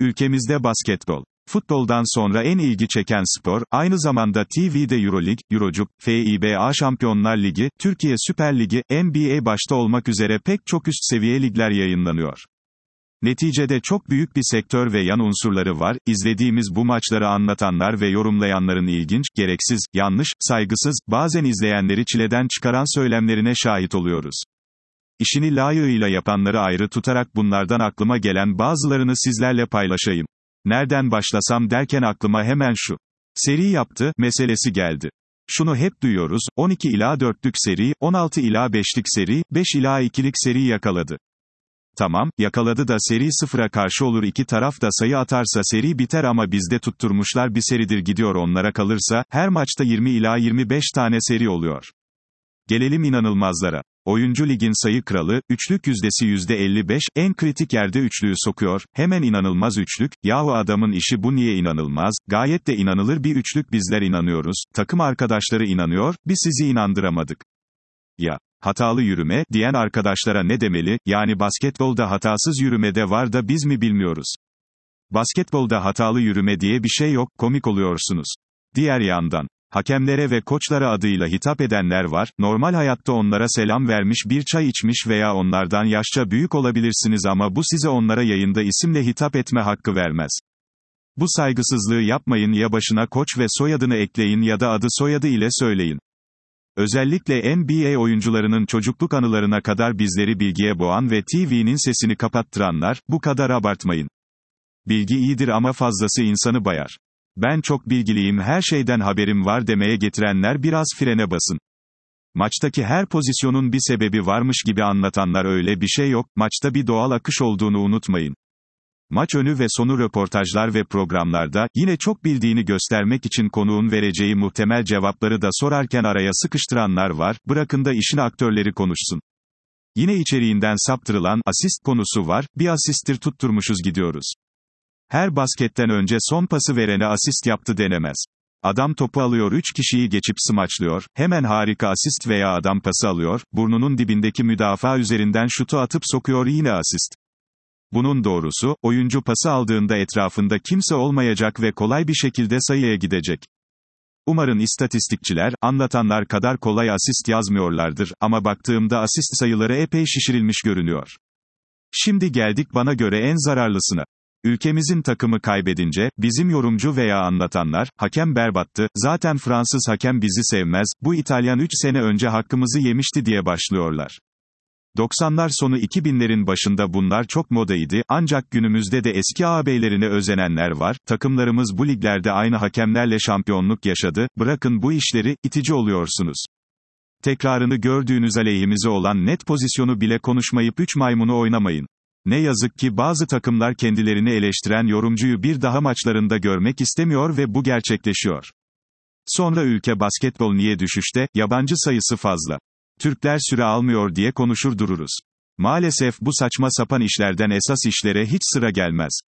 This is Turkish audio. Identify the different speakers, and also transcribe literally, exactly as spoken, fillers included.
Speaker 1: Ülkemizde basketbol. Futboldan sonra en ilgi çeken spor, aynı zamanda T V'de Euroleague, Eurocup, F I B A Şampiyonlar Ligi, Türkiye Süper Ligi, N B A başta olmak üzere pek çok üst seviye ligler yayınlanıyor. Neticede çok büyük bir sektör ve yan unsurları var, izlediğimiz bu maçları anlatanlar ve yorumlayanların ilginç, gereksiz, yanlış, saygısız, bazen izleyenleri çileden çıkaran söylemlerine şahit oluyoruz. İşini layığıyla yapanları ayrı tutarak bunlardan aklıma gelen bazılarını sizlerle paylaşayım. Nereden başlasam derken aklıma hemen şu. Seri yaptı, meselesi geldi. Şunu hep duyuyoruz, on iki ila dörtlük seri, on altı ila beşlik seri, beş ila ikilik seri yakaladı. Tamam, yakaladı da seri sıfıra karşı olur, iki taraf da sayı atarsa seri biter ama bizde tutturmuşlar bir seridir gidiyor, onlara kalırsa, her maçta yirmi ila yirmi beş tane seri oluyor. Gelelim inanılmazlara. Oyuncu ligin sayı kralı, üçlük yüzdesi yüzde elli beş, en kritik yerde üçlüyü sokuyor, hemen inanılmaz üçlük, yahu adamın işi bu, niye inanılmaz, gayet de inanılır bir üçlük, bizler inanıyoruz, takım arkadaşları inanıyor, biz sizi inandıramadık. Ya, hatalı yürüme, diyen arkadaşlara ne demeli, yani basketbolda hatasız yürüme de var da biz mi bilmiyoruz? Basketbolda hatalı yürüme diye bir şey yok, komik oluyorsunuz. Diğer yandan, hakemlere ve koçlara adıyla hitap edenler var, normal hayatta onlara selam vermiş, bir çay içmiş veya onlardan yaşça büyük olabilirsiniz ama bu size onlara yayında isimle hitap etme hakkı vermez. Bu saygısızlığı yapmayın, ya başına koç ve soyadını ekleyin ya da adı soyadı ile söyleyin. Özellikle N B A oyuncularının çocukluk anılarına kadar bizleri bilgiye boğan ve T V'nin sesini kapattıranlar, bu kadar abartmayın. Bilgi iyidir ama fazlası insanı bayar. Ben çok bilgiliyim, her şeyden haberim var demeye getirenler biraz frene basın. Maçtaki her pozisyonun bir sebebi varmış gibi anlatanlar, öyle bir şey yok, maçta bir doğal akış olduğunu unutmayın. Maç önü ve sonu röportajlar ve programlarda, yine çok bildiğini göstermek için konuğun vereceği muhtemel cevapları da sorarken araya sıkıştıranlar var, bırakın da işin aktörleri konuşsun. Yine içeriğinden saptırılan, asist konusu var, bir asisttir tutturmuşuz gidiyoruz. Her basketten önce son pası verene asist yaptı denemez. Adam topu alıyor, üç kişiyi geçip smaçlıyor, hemen harika asist veya adam pası alıyor, burnunun dibindeki müdafaa üzerinden şutu atıp sokuyor, yine asist. Bunun doğrusu, oyuncu pası aldığında etrafında kimse olmayacak ve kolay bir şekilde sayıya gidecek. Umarım istatistikçiler, anlatanlar kadar kolay asist yazmıyorlardır, ama baktığımda asist sayıları epey şişirilmiş görünüyor. Şimdi geldik bana göre en zararlısına. Ülkemizin takımı kaybedince, bizim yorumcu veya anlatanlar, hakem berbattı, zaten Fransız hakem bizi sevmez, bu İtalyan üç sene önce hakkımızı yemişti diye başlıyorlar. doksanlar sonu iki binlerin başında bunlar çok modaydı, ancak günümüzde de eski ağabeylerine özenenler var, takımlarımız bu liglerde aynı hakemlerle şampiyonluk yaşadı, bırakın bu işleri, itici oluyorsunuz. Tekrarını gördüğünüz aleyhimize olan net pozisyonu bile konuşmayıp üç maymunu oynamayın. Ne yazık ki bazı takımlar kendilerini eleştiren yorumcuyu bir daha maçlarında görmek istemiyor ve bu gerçekleşiyor. Sonra ülke basketbol niye düşüşte, yabancı sayısı fazla. Türkler süre almıyor diye konuşur dururuz. Maalesef bu saçma sapan işlerden esas işlere hiç sıra gelmez.